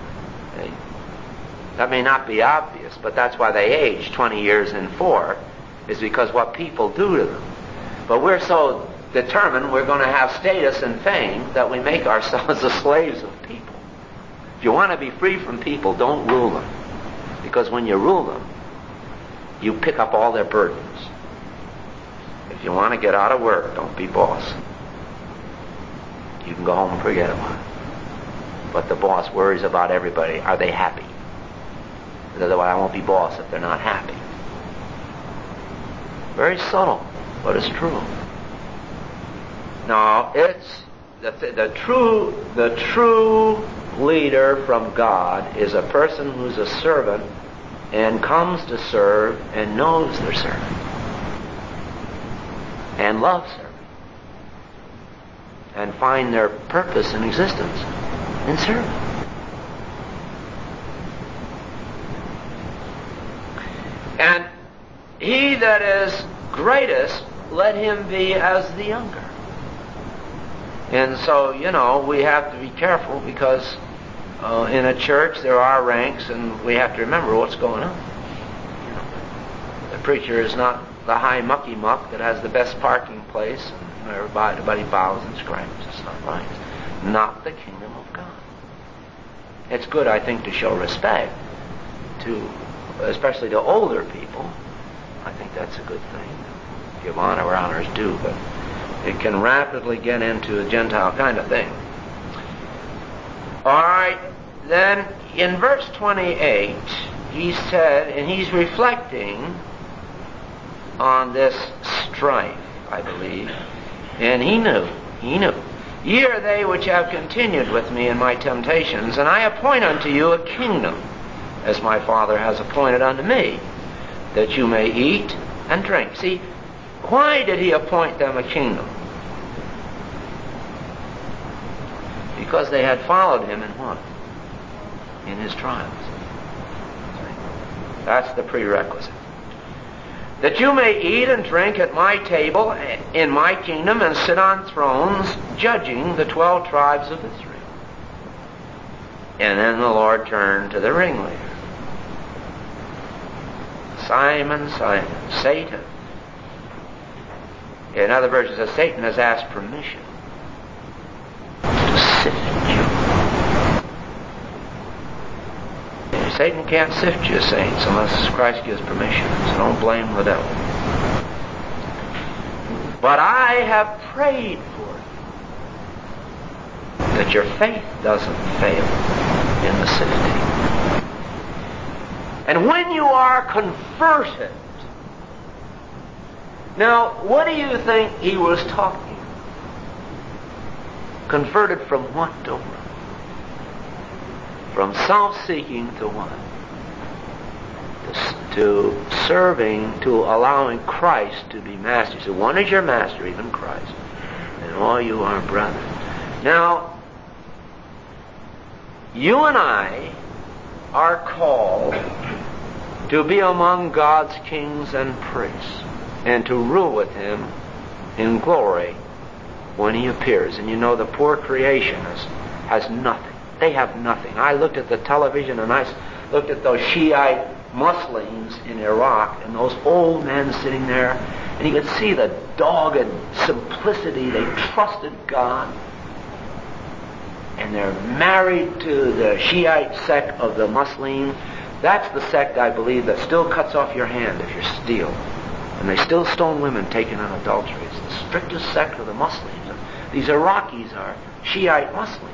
That may not be obvious, but that's why they age 20 years in 4, is because what people do to them. But we're so determined we're going to have status and fame that we make ourselves the slaves of people. If you want to be free from people, don't rule them. Because when you rule them, you pick up all their burdens. If you want to get out of work, don't be boss. You can go home and forget about it. But the boss worries about everybody. Are they happy? Otherwise, I won't be boss if they're not happy. Very subtle, but it's true. No, it's the true leader from God is a person who's a servant and comes to serve and knows they're serving and loves serving and find their purpose in existence in serving. And he that is greatest, let him be as the younger. And so, we have to be careful because in a church there are ranks, and we have to remember what's going on. The preacher is not the high mucky muck that has the best parking place and everybody bows and scribes. It's not right. It's not the kingdom of God. It's good, I think, to show respect especially to older people. I think that's a good thing. Give honor where honor is due, but it can rapidly get into a Gentile kind of thing. All right, then in verse 28, he said, and he's reflecting on this strife, I believe, and he knew. Ye are they which have continued with me in my temptations, and I appoint unto you a kingdom, as my Father has appointed unto me, that you may eat and drink. See, why did he appoint them a kingdom? Because they had followed him in what? In his trials. That's the prerequisite. That you may eat and drink at my table in my kingdom and sit on thrones judging the 12 tribes of Israel. And then the Lord turned to the ringleader. Simon, Simon, Satan. In other versions, it says Satan has asked permission to sift you. Satan can't sift you, saints, unless Christ gives permission. So don't blame the devil. But I have prayed for you, that your faith doesn't fail in the sifting. And when you are converted, now, what do you think he was talking? Converted from what to what? From self-seeking to what? To serving, to allowing Christ to be master. So one is your master, even Christ. And all you are brethren. Now, you and I are called to be among God's kings and priests, and to rule with Him in glory when He appears. And you know, the poor creation has nothing. They have nothing. I looked at the television and I looked at those Shiite Muslims in Iraq and those old men sitting there, and you could see the dogged simplicity. They trusted God. And they're married to the Shiite sect of the Muslims. That's the sect, I believe, that still cuts off your hand if you steal. And they still stone women taken in adultery. It's the strictest sect of the Muslims. And these Iraqis are Shiite Muslims.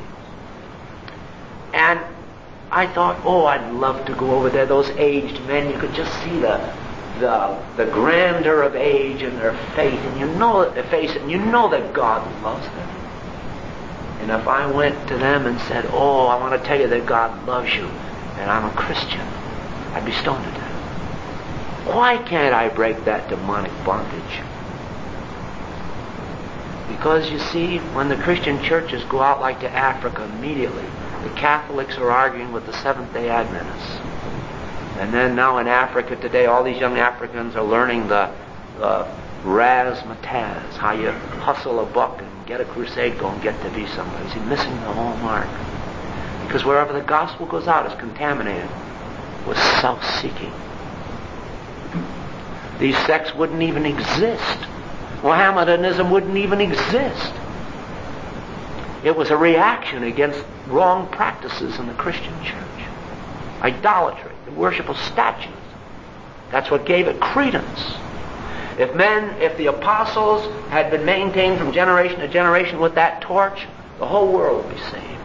And I thought, oh, I'd love to go over there. Those aged men, you could just see the grandeur of age in their faith, and you know that that God loves them. And if I went to them and said, oh, I want to tell you that God loves you, and I'm a Christian, I'd be stoned to death. Why can't I break that demonic bondage? Because, you see, when the Christian churches go out like to Africa immediately, the Catholics are arguing with the Seventh-day Adventists. And then now in Africa today, all these young Africans are learning the razzmatazz, how you hustle a buck and get a crusade going and get to be somebody. He's missing the whole mark. Because wherever the gospel goes out, it's contaminated with self-seeking. These sects wouldn't even exist. Mohammedanism wouldn't even exist. It was a reaction against wrong practices in the Christian church. Idolatry, the worship of statues. That's what gave it credence. If the apostles had been maintained from generation to generation with that torch, the whole world would be saved.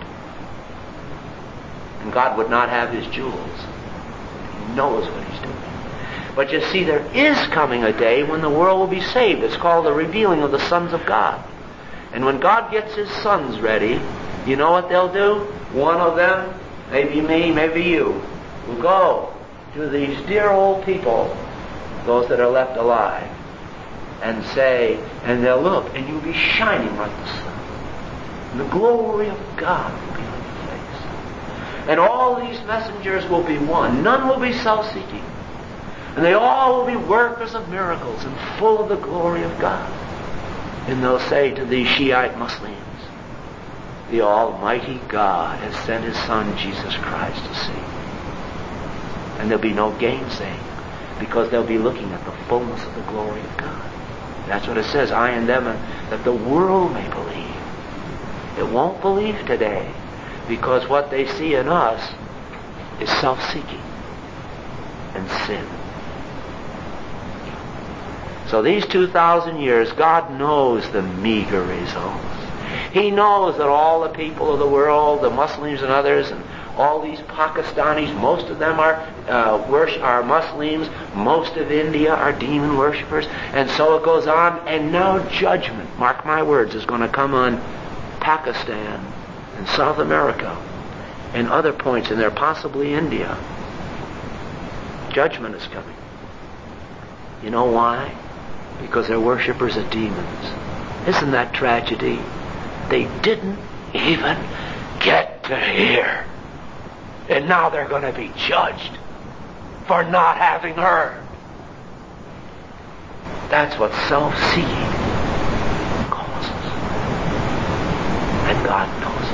And God would not have His jewels. He knows what He's doing. But you see, there is coming a day when the world will be saved. It's called the revealing of the sons of God. And when God gets His sons ready, you know what they'll do? One of them, maybe me, maybe you, will go to these dear old people, those that are left alive, and say, and they'll look, and you'll be shining like the sun. And the glory of God will be on your face. And all these messengers will be one. None will be self-seeking. And they all will be workers of miracles and full of the glory of God. And they'll say to these Shiite Muslims, the Almighty God has sent His Son, Jesus Christ, to save you. And there'll be no gainsaying, because they'll be looking at the fullness of the glory of God. That's what it says, I and them, that the world may believe. It won't believe today, because what they see in us is self-seeking and sin. So these 2,000 years, God knows the meager results. He knows that all the people of the world, the Muslims and others, and all these Pakistanis, most of them are Muslims. Most of India are demon worshippers. And so it goes on. And now judgment, mark my words, is going to come on Pakistan and South America and other points in there, possibly India. Judgment is coming. You know why? Because they're worshippers of demons. Isn't that tragedy? They didn't even get to hear. And now they're going to be judged for not having heard. That's what self-seeking causes. And God knows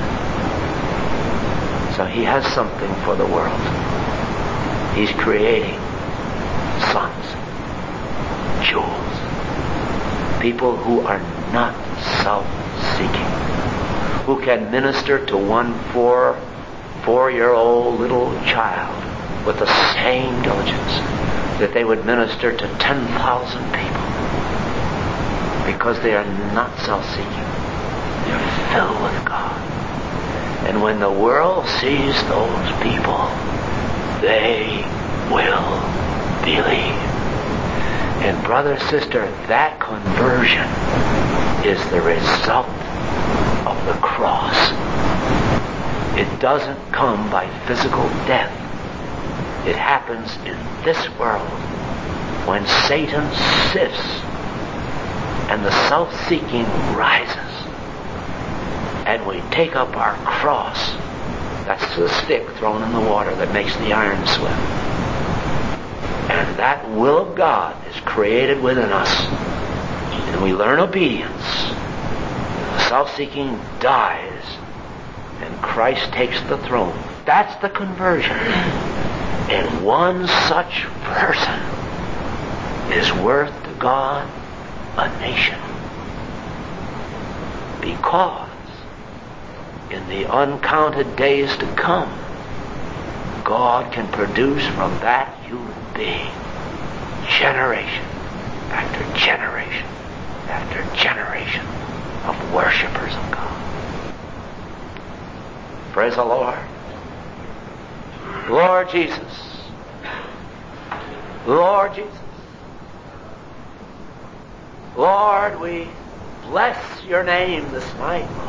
it. So He has something for the world. He's creating sons, jewels. People who are not self-seeking, who can minister to one four-year-old little child with the same diligence that they would minister to 10,000 people, because they are not self-seeking. They're filled with God. And when the world sees those people, they will believe. And brother, sister, that conversion is the result of the cross. It doesn't come by physical death. It happens in this world when Satan sifts and the self-seeking rises, and we take up our cross. That's the stick thrown in the water that makes the iron swim. And that will of God is created within us, and we learn obedience. The self-seeking dies, and Christ takes the throne. That's the conversion. And one such person is worth to God a nation. Because in the uncounted days to come, God can produce from that human being generation after generation after generation of worshipers of God. Praise the Lord. Lord Jesus. Lord Jesus. Lord, we bless your name this night, Lord.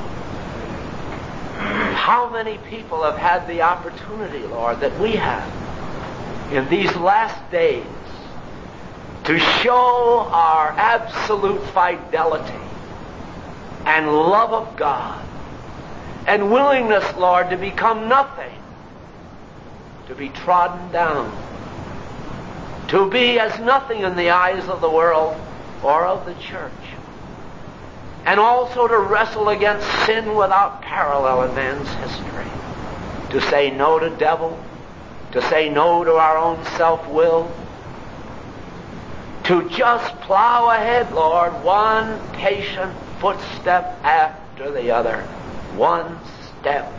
How many people have had the opportunity, Lord, that we have in these last days to show our absolute fidelity and love of God and willingness, Lord, to become nothing, to be trodden down, to be as nothing in the eyes of the world or of the church, and also to wrestle against sin without parallel in man's history, to say no to devil, to say no to our own self-will, to just plow ahead, Lord, one patient footstep after the other, one step,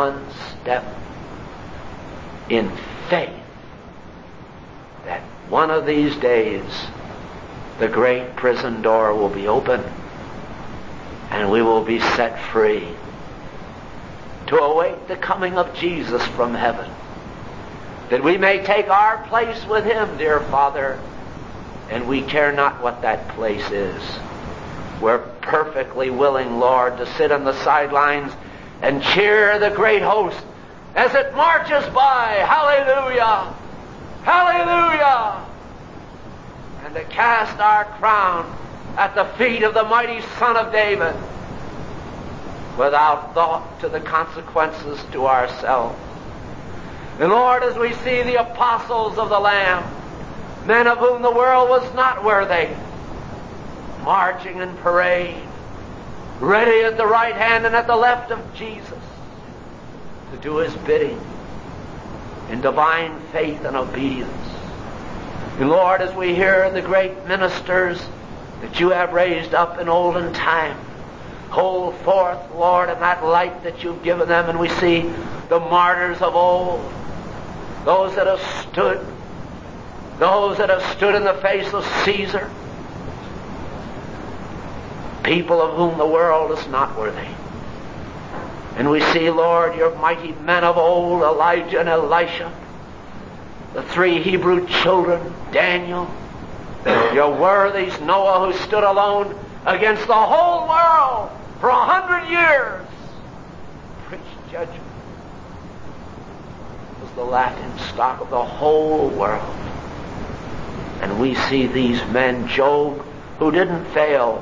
in faith that one of these days the great prison door will be open and we will be set free to await the coming of Jesus from heaven, that we may take our place with Him, dear Father, and we care not what that place is. We're perfectly willing, Lord, to sit on the sidelines and cheer the great host as it marches by. Hallelujah! Hallelujah! And to cast our crown at the feet of the mighty Son of David without thought to the consequences to ourselves. And Lord, as we see the apostles of the Lamb, men of whom the world was not worthy, marching in parade, ready at the right hand and at the left of Jesus to do His bidding in divine faith and obedience. And Lord, as we hear the great ministers that you have raised up in olden time hold forth, Lord, in that light that you've given them, and we see the martyrs of old, those that have stood in the face of Caesar, people of whom the world is not worthy. And we see, Lord, your mighty men of old, Elijah and Elisha, the three Hebrew children, Daniel, your worthies, Noah, who stood alone against the whole world for 100 years, preached judgment. It was the laughing stock of the whole world. And we see these men, Job, who didn't fail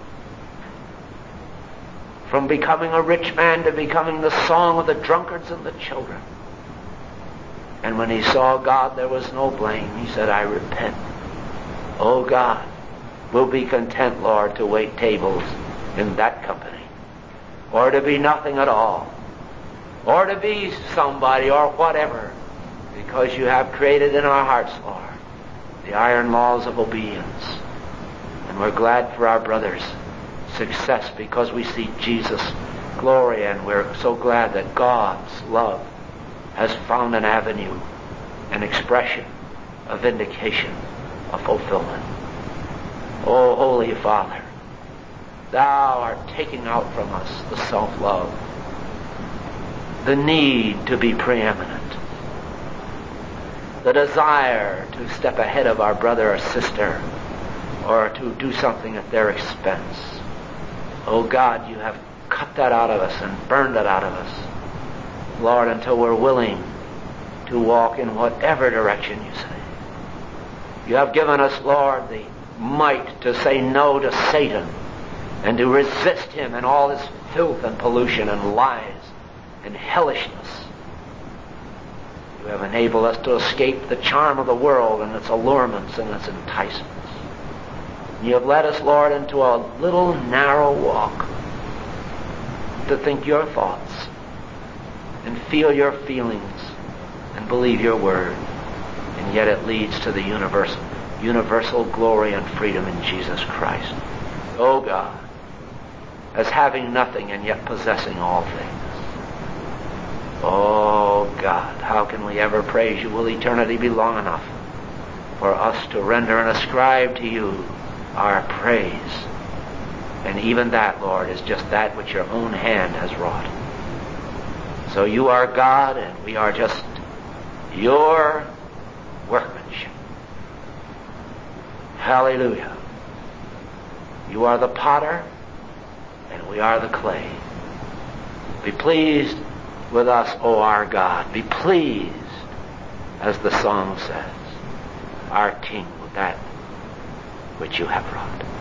from becoming a rich man to becoming the song of the drunkards and the children. And when he saw God, there was no blame. He said, I repent. Oh God, we'll be content, Lord, to wait tables in that company, or to be nothing at all, or to be somebody or whatever, because you have created in our hearts, Lord, the iron laws of obedience. And we're glad for our brothers' success because we see Jesus' glory, and we're so glad that God's love has found an avenue, an expression, a vindication, a fulfillment. Oh, Holy Father, Thou art taking out from us the self-love, the need to be preeminent, the desire to step ahead of our brother or sister or to do something at their expense. Oh God, you have cut that out of us and burned it out of us, Lord, until we're willing to walk in whatever direction you say. You have given us, Lord, the might to say no to Satan and to resist him in all his filth and pollution and lies and hellishness. You have enabled us to escape the charm of the world and its allurements and its enticements. You have led us, Lord, into a little narrow walk to think your thoughts and feel your feelings and believe your word. And yet it leads to the universal glory and freedom in Jesus Christ. Oh God, as having nothing and yet possessing all things. Oh God, how can we ever praise you? Will eternity be long enough for us to render and ascribe to you our praise? And even that, Lord, is just that which your own hand has wrought. So you are God, and we are just your workmanship. Hallelujah. You are the potter, and we are the clay. Be pleased with us, O our God. Be pleased, as the song says, our King, with that which you have wrought.